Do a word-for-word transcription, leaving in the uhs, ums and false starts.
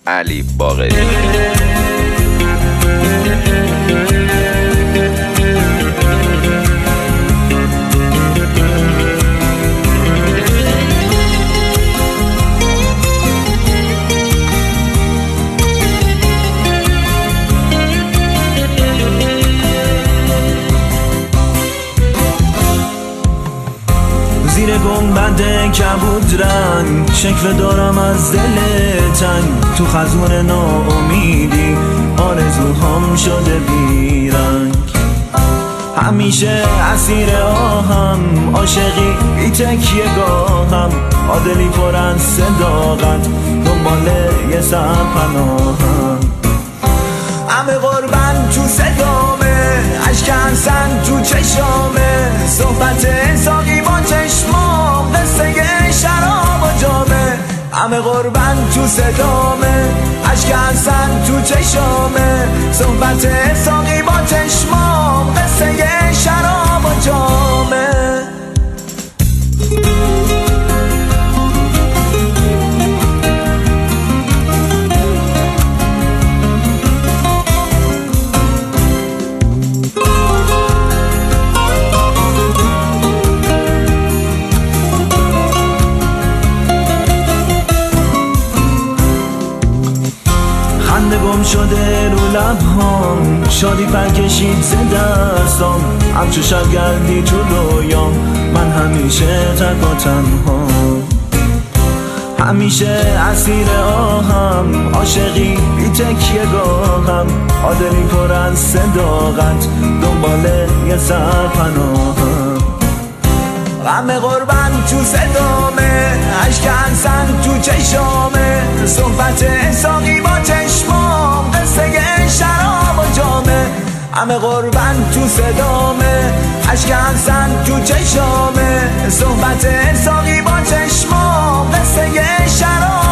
علی باقری. زیر گنبد کبود رنگ شکوه دارم از دل تنگ، تو خزون ناامیدی آرزوهام شده بیرنگ. همیشه اسیر آهم، عاشقی بی تکیه گاهم، عادلی پر از صداقت دنبال یه سرپناهم. همه قربان تو صدامه، اشک حسن تو چشامه، صحبت ساقی با چشمام، قصه شراب و جامه. همه قربان تو صدامه، اشک حسن تو چشامه، صحبت ساقی با چشمام، قصه شراب و جامه. گم شده رو لبهام، شادی پرکشید ز دستام، همچو شب گردی تو رویام، من همیشه تنها تنها. همیشه اسیر آهم، عاشقی بی تکیه گاهم، عادلی پر از صداقت دنبال یه سرپناهم. غم قربان تو صدامه، اشک حسن تو چشامه، صحبت ساقی با چشمام، قصه شراب و جامه. همه قربان تو صدامه، اشک حسن تو چشامه، صحبت ساقی با چشمام، قصه شراب